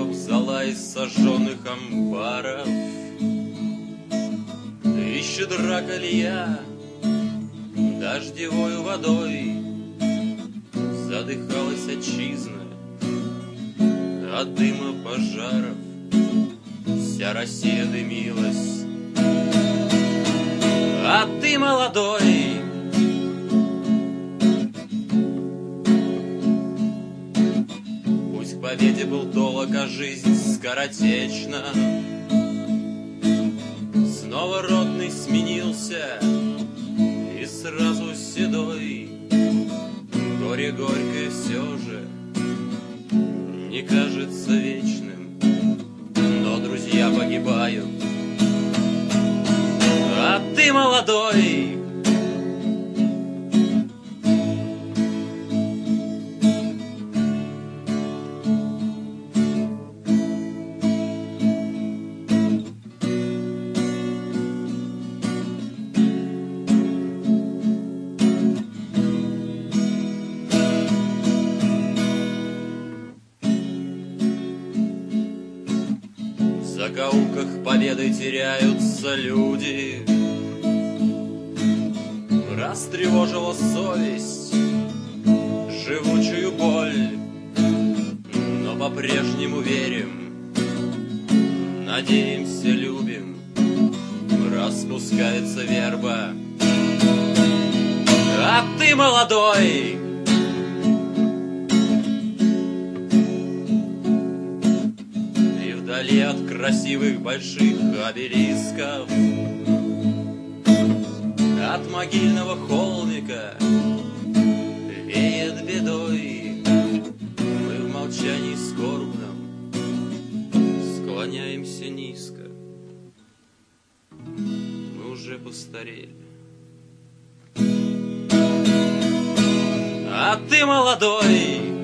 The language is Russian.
дров, зола из сожженных амбаров. И щедра колея дождевою водой, задыхалась отчизна от дыма пожаров. Вся Россия дымилась, а ты молодой. Пусть к победе был долг, а жизнь скоротечна. Снова ротный сменился и сразу седой. Горе горькое все же не кажется вечным, но друзья погибают, а ты молодой. В закоулках победы теряются люди. Растревожила совесть живучую боль, но по-прежнему верим, надеемся, любим. Распускается верба, а ты молодой. Вдали от красивых больших обелисков, от могильного холмика веет бедой. Мы в молчании скорбном склоняемся низко. Мы уже постарели, а ты молодой.